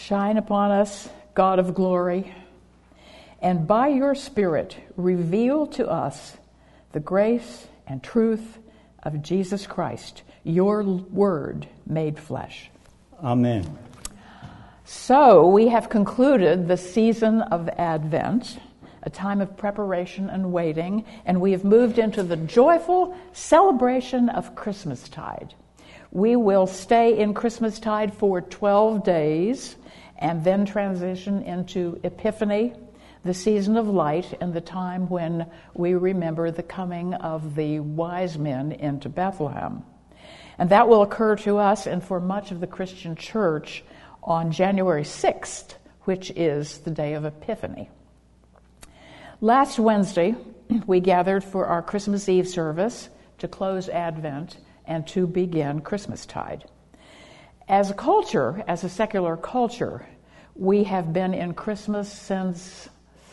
Shine upon us, God of glory, and by your Spirit reveal to us the grace and truth of Jesus Christ, your Word made flesh. Amen. So we have concluded the season of Advent, a time of preparation and waiting, and we have moved into the joyful celebration of Christmastide. We will stay in Christmastide for 12 days and then transition into Epiphany, the season of light and the time when we remember the coming of the wise men into Bethlehem. And that will occur to us and for much of the Christian church on January 6th, which is the day of Epiphany. Last Wednesday, we gathered for our Christmas Eve service to close Advent and to begin Christmastide. As a culture, as a secular culture, we have been in Christmas since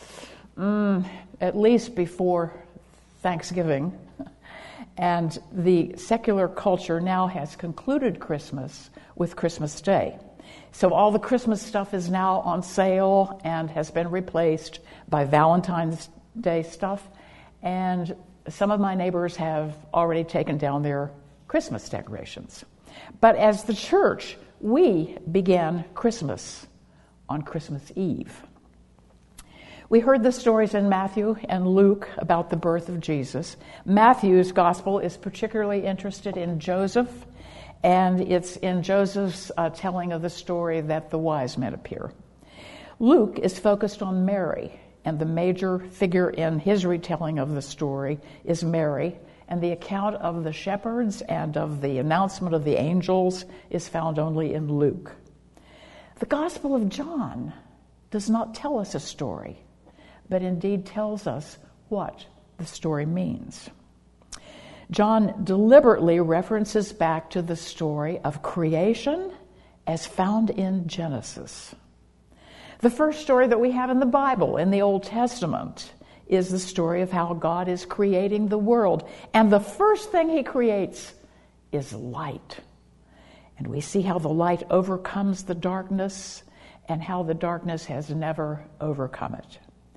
at least before Thanksgiving, and the secular culture now has concluded Christmas with Christmas Day. So all the Christmas stuff is now on sale and has been replaced by Valentine's Day stuff, and some of my neighbors have already taken down their Christmas decorations. But as the church, we began Christmas on Christmas Eve. We heard the stories in Matthew and Luke about the birth of Jesus. Matthew's gospel is particularly interested in Joseph, and it's in Joseph's telling of the story that the wise men appear. Luke is focused on Mary, and the major figure in his retelling of the story is Mary, and the account of the shepherds and of the announcement of the angels is found only in Luke. The Gospel of John does not tell us a story, but indeed tells us what the story means. John deliberately references back to the story of creation as found in Genesis. The first story that we have in the Bible, in the Old Testament, is the story of how God is creating the world. And the first thing he creates is light. And we see how the light overcomes the darkness and how the darkness has never overcome it.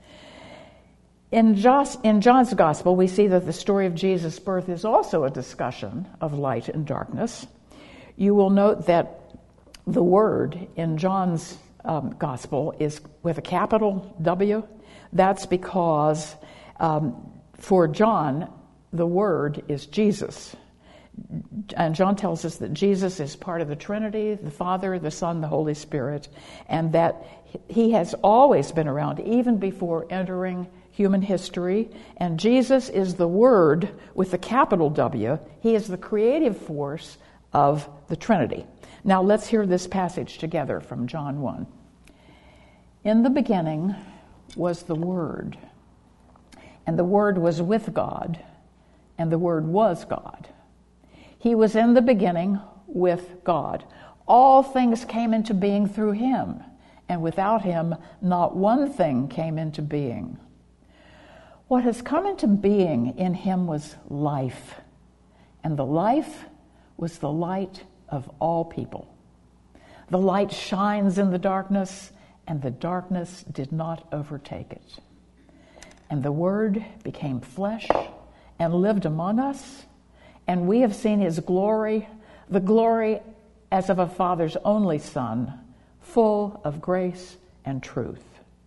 In John's Gospel, we see that the story of Jesus' birth is also a discussion of light and darkness. You will note that the word in John's Gospel is with a capital W. That's because for John, the word is Jesus. And John tells us that Jesus is part of the Trinity, the Father, the Son, the Holy Spirit, and that he has always been around, even before entering human history. And Jesus is the Word with the capital W. He is the creative force of the Trinity. Now let's hear this passage together from John 1. In the beginning was the Word, and the Word was with God, and the Word was God. He was in the beginning with God. All things came into being through him, and without him not one thing came into being. What has come into being in him was life, and the life was the light of all people. The light shines in the darkness, and the darkness did not overtake it. And the Word became flesh and lived among us, and we have seen his glory, the glory as of a Father's only Son, full of grace and truth.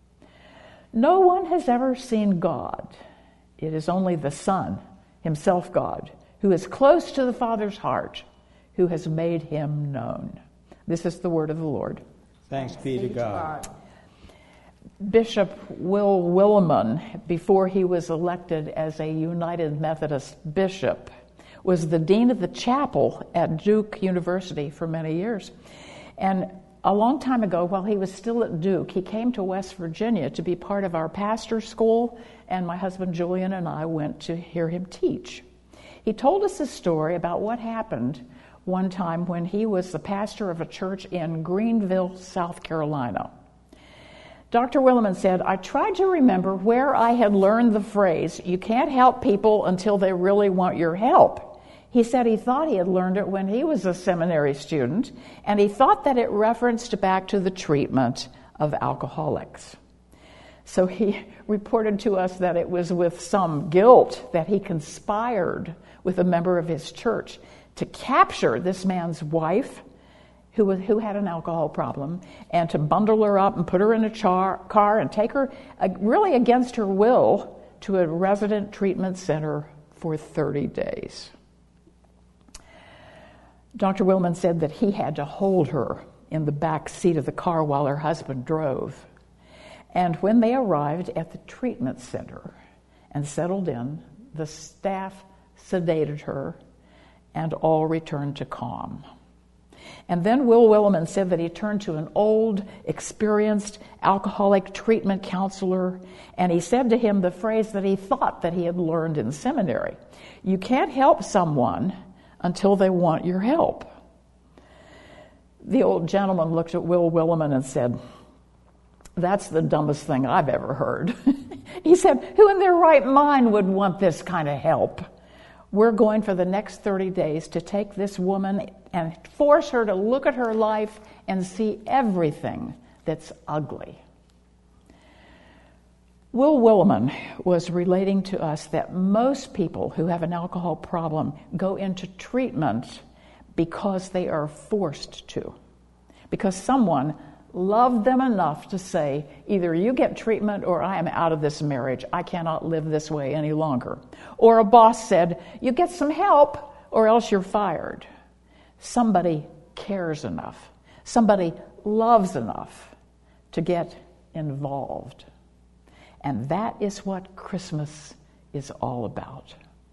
No one has ever seen God. It is only the Son, himself God, who is close to the Father's heart, who has made him known. This is the word of the Lord. Thanks be to God. Bishop Will Willimon, before he was elected as a United Methodist bishop, was the dean of the chapel at Duke University for many years. And a long time ago, while he was still at Duke, he came to West Virginia to be part of our pastor school, and my husband Julian and I went to hear him teach. He told us a story about what happened one time when he was the pastor of a church in Greenville, South Carolina. Dr. Willimon said, I tried to remember where I had learned the phrase, you can't help people until they really want your help. He said he thought he had learned it when he was a seminary student, and he thought that it referenced back to the treatment of alcoholics. So he reported to us that it was with some guilt that he conspired with a member of his church to capture this man's wife, who had an alcohol problem, and to bundle her up and put her in a car and take her, really against her will, to a resident treatment center for 30 days. Dr. Willman said that he had to hold her in the back seat of the car while her husband drove. And when they arrived at the treatment center and settled in, the staff sedated her and all returned to calm. And then Will Willimon said that he turned to an old, experienced alcoholic treatment counselor, and he said to him the phrase that he thought that he had learned in seminary: "You can't help someone until they want your help." The old gentleman looked at Will Willimon and said, "That's the dumbest thing I've ever heard." He said, "Who in their right mind would want this kind of help? We're going for the next 30 days to take this woman and force her to look at her life and see everything that's ugly." Will Willimon was relating to us that most people who have an alcohol problem go into treatment because they are forced to, because someone loved them enough to say, either you get treatment or I am out of this marriage. I cannot live this way any longer. Or a boss said, you get some help or else you're fired. Somebody cares enough. Somebody loves enough to get involved. And that is what Christmas is all about.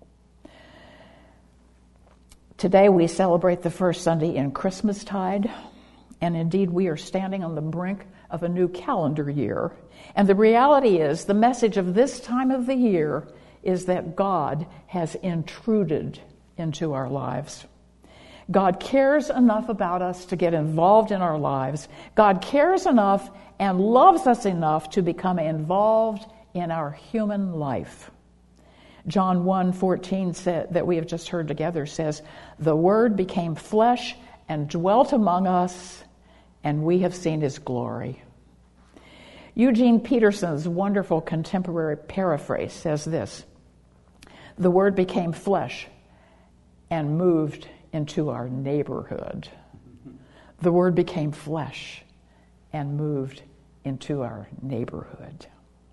Today we celebrate the first Sunday in Christmastide. And indeed, we are standing on the brink of a new calendar year. And the reality is, the message of this time of the year is that God has intruded into our lives. God cares enough about us to get involved in our lives. God cares enough and loves us enough to become involved in our human life. John 1:14 that we have just heard together says, "The Word became flesh and dwelt among us, and we have seen his glory." Eugene Peterson's wonderful contemporary paraphrase says this: "The Word became flesh and moved into our neighborhood." The Word became flesh and moved into our neighborhood.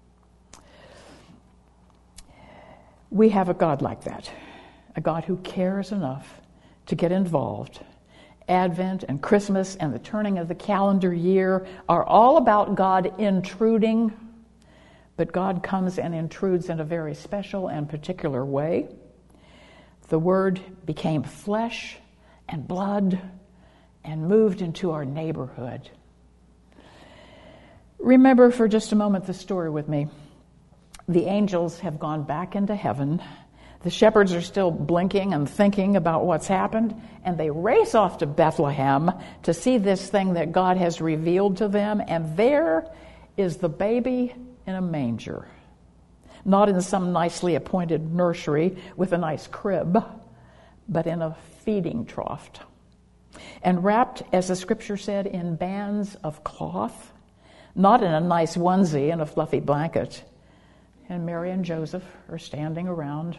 We have a God like that, a God who cares enough to get involved. Advent and Christmas and the turning of the calendar year are all about God intruding, but God comes and intrudes in a very special and particular way. The Word became flesh and blood and moved into our neighborhood. Remember for just a moment the story with me. The angels have gone back into heaven. The shepherds are still blinking and thinking about what's happened, and they race off to Bethlehem to see this thing that God has revealed to them, and there is the baby in a manger. Not in some nicely appointed nursery with a nice crib, but in a feeding trough. And wrapped, as the scripture said, in bands of cloth, not in a nice onesie and a fluffy blanket. And Mary and Joseph are standing around.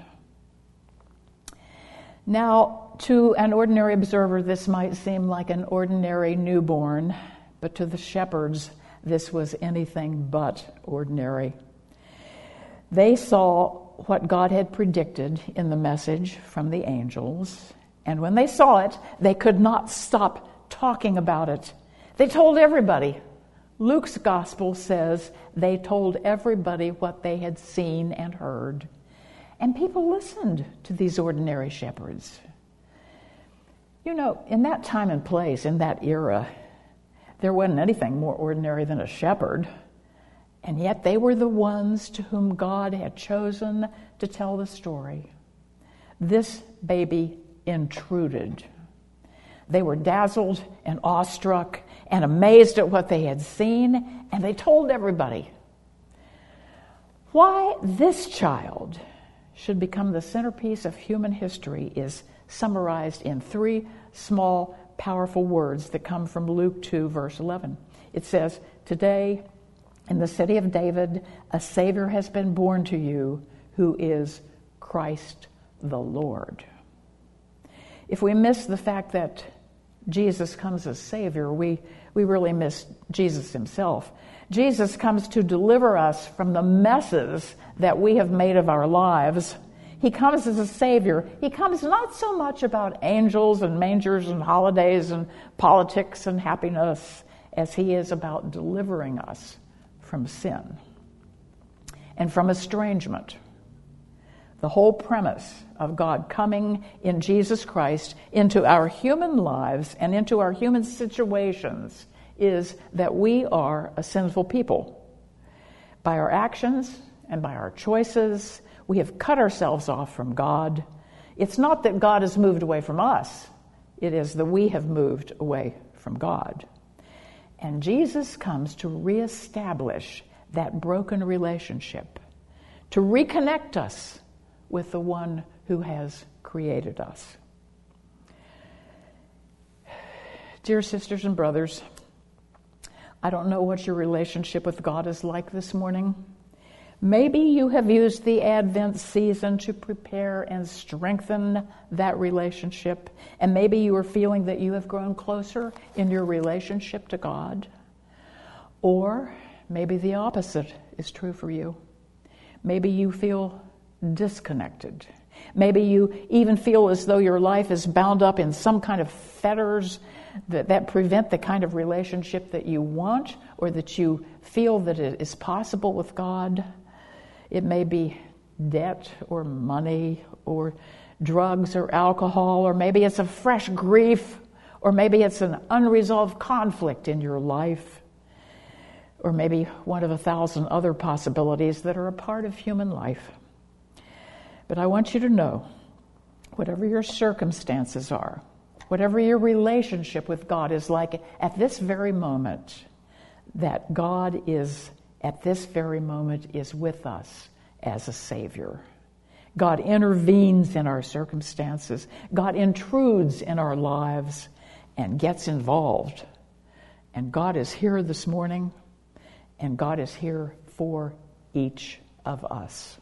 Now, to an ordinary observer, this might seem like an ordinary newborn, but to the shepherds, this was anything but ordinary. They saw what God had predicted in the message from the angels, and when they saw it, they could not stop talking about it. They told everybody. Luke's gospel says they told everybody what they had seen and heard. And people listened to these ordinary shepherds. You know, in that time and place, in that era, there wasn't anything more ordinary than a shepherd. And yet they were the ones to whom God had chosen to tell the story. This baby intruded. They were dazzled and awestruck and amazed at what they had seen, and they told everybody. Why this child should become the centerpiece of human history is summarized in 3 small, powerful words that come from Luke 2, verse 11. It says, "Today, in the city of David, a Savior has been born to you, who is Christ the Lord." If we miss the fact that Jesus comes as Savior, we really miss Jesus himself. Jesus comes to deliver us from the messes that we have made of our lives. He comes as a Savior. He comes not so much about angels and mangers and holidays and politics and happiness as he is about delivering us from sin and from estrangement. The whole premise of God coming in Jesus Christ into our human lives and into our human situations is that we are a sinful people. By our actions and by our choices, we have cut ourselves off from God. It's not that God has moved away from us. It is that we have moved away from God. And Jesus comes to reestablish that broken relationship, to reconnect us with the one who has created us. Dear sisters and brothers, I don't know what your relationship with God is like this morning. Maybe you have used the Advent season to prepare and strengthen that relationship, and maybe you are feeling that you have grown closer in your relationship to God. Or maybe the opposite is true for you. Maybe you feel disconnected. Maybe you even feel as though your life is bound up in some kind of fetters that prevent the kind of relationship that you want or that you feel that it is possible with God. It may be debt or money or drugs or alcohol, or maybe it's a fresh grief, or maybe it's an unresolved conflict in your life, or maybe one of 1,000 other possibilities that are a part of human life. But I want you to know, whatever your circumstances are, whatever your relationship with God is like at this very moment, that God is, at this very moment, is with us as a Savior. God intervenes in our circumstances. God intrudes in our lives and gets involved. And God is here this morning, and God is here for each of us.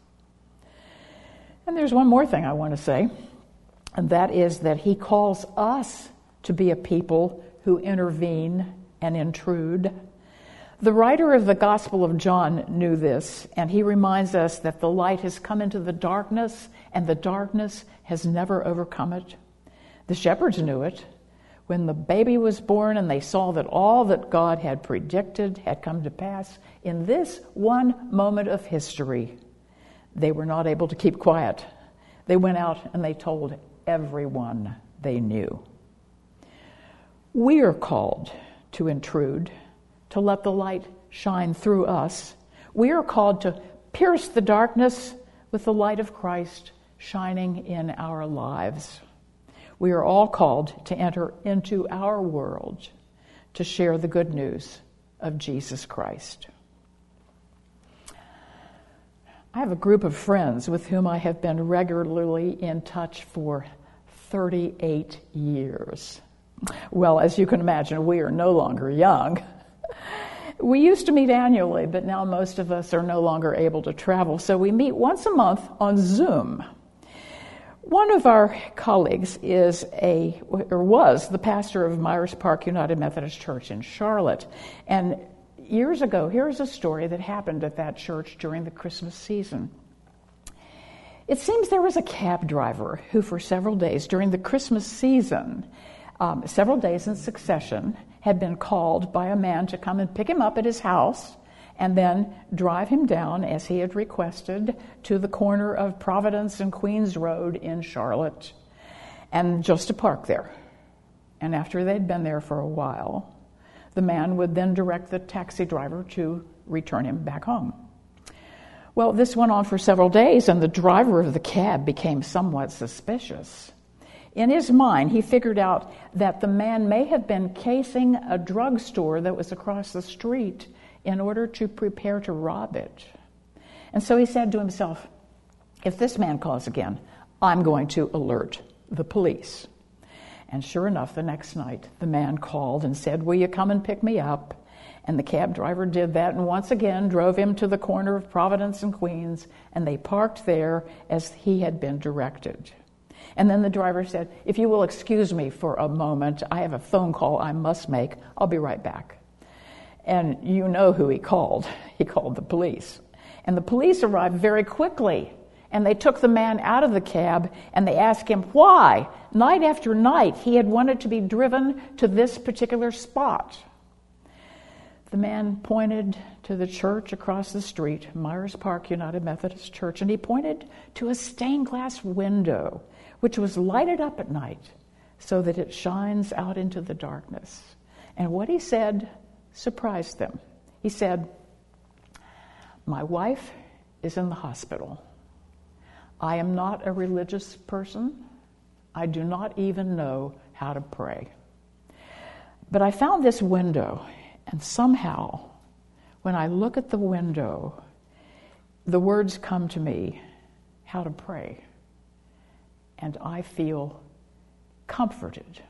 And there's one more thing I want to say, and that is that he calls us to be a people who intervene and intrude. The writer of the Gospel of John knew this, and he reminds us that the light has come into the darkness, and the darkness has never overcome it. The shepherds knew it. When the baby was born and they saw that all that God had predicted had come to pass, in this one moment of history, they were not able to keep quiet. They went out and they told everyone they knew. We are called to intrude, to let the light shine through us. We are called to pierce the darkness with the light of Christ shining in our lives. We are all called to enter into our world to share the good news of Jesus Christ. I have a group of friends with whom I have been regularly in touch for 38 years. Well, as you can imagine, we are no longer young. We used to meet annually, but now most of us are no longer able to travel, so we meet once a month on Zoom. One of our colleagues was the pastor of Myers Park United Methodist Church in Charlotte. And years ago, here's a story that happened at that church during the Christmas season. It seems there was a cab driver who for several days during the Christmas season, several days in succession, had been called by a man to come and pick him up at his house and then drive him down, as he had requested, to the corner of Providence and Queens Road in Charlotte, and just to park there. And after they'd been there for a while, the man would then direct the taxi driver to return him back home. Well, this went on for several days, and the driver of the cab became somewhat suspicious. In his mind, he figured out that the man may have been casing a drugstore that was across the street in order to prepare to rob it. And so he said to himself, if this man calls again, I'm going to alert the police. And sure enough, the next night, the man called and said, "Will you come and pick me up?" And the cab driver did that and once again drove him to the corner of Providence and Queens, and they parked there as he had been directed. And then the driver said, "If you will excuse me for a moment, I have a phone call I must make. I'll be right back." And you know who he called. He called the police. And the police arrived very quickly, and they took the man out of the cab, and they asked him why, night after night, he had wanted to be driven to this particular spot. The man pointed to the church across the street, Myers Park United Methodist Church, and he pointed to a stained glass window, which was lighted up at night so that it shines out into the darkness. And what he said surprised them. He said, "My wife is in the hospital. I am not a religious person. I do not even know how to pray. But I found this window, and somehow, when I look at the window, the words come to me, how to pray. And I feel comforted."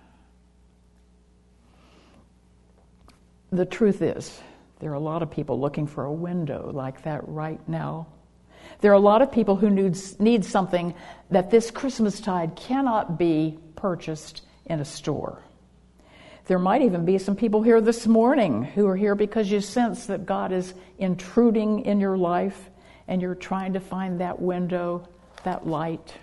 The truth is, there are a lot of people looking for a window like that right now. There are a lot of people who need something that this Christmastide cannot be purchased in a store. There might even be some people here this morning who are here because you sense that God is intruding in your life and you're trying to find that window, that light.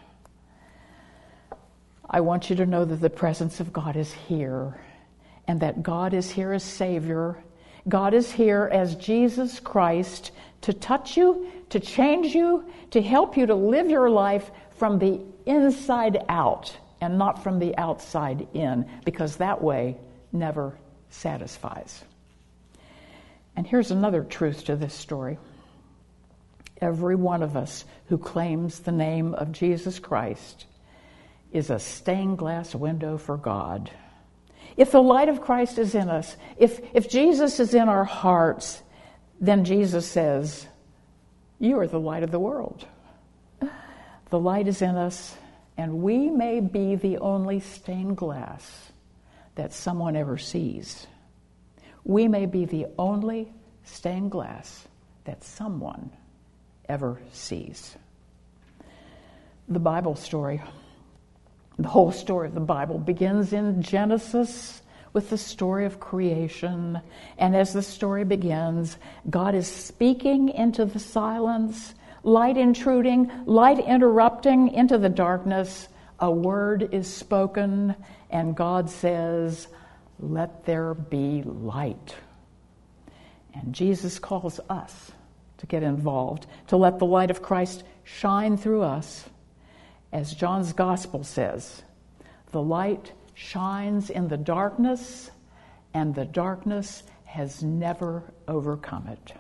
I want you to know that the presence of God is here, and that God is here as Savior. God is here as Jesus Christ to touch you, to change you, to help you to live your life from the inside out and not from the outside in, because that way never satisfies. And here's another truth to this story. Every one of us who claims the name of Jesus Christ is a stained glass window for God. If the light of Christ is in us, if Jesus is in our hearts, then Jesus says, "You are the light of the world." The light is in us, and we may be the only stained glass that someone ever sees. We may be the only stained glass that someone ever sees. The Bible story, the whole story of the Bible begins in Genesis with the story of creation. And as the story begins, God is speaking into the silence, light intruding, light interrupting into the darkness. A word is spoken, and God says, "Let there be light." And Jesus calls us to get involved, to let the light of Christ shine through us. As John's Gospel says, the light shines in the darkness, and the darkness has never overcome it.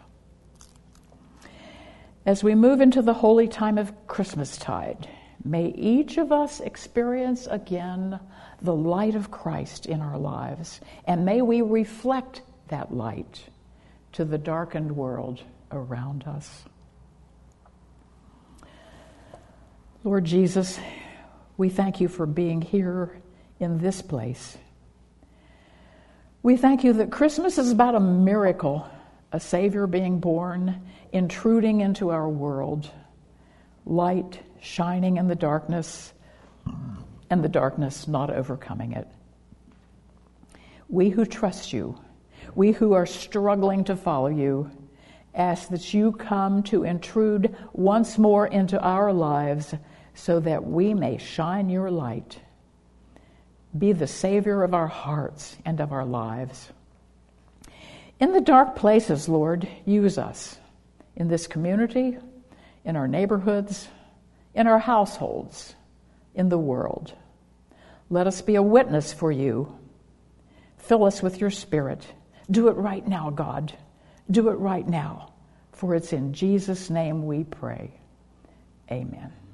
As we move into the holy time of Christmastide, may each of us experience again the light of Christ in our lives, and may we reflect that light to the darkened world around us. Lord Jesus, we thank you for being here in this place. We thank you that Christmas is about a miracle, a Savior being born, intruding into our world, light shining in the darkness, and the darkness not overcoming it. We who trust you, we who are struggling to follow you, ask that you come to intrude once more into our lives so that we may shine your light. Be the Savior of our hearts and of our lives. In the dark places, Lord, use us in this community, in our neighborhoods, in our households, in the world. Let us be a witness for you. Fill us with your Spirit. Do it right now, God. Do it right now. For it's in Jesus' name we pray. Amen.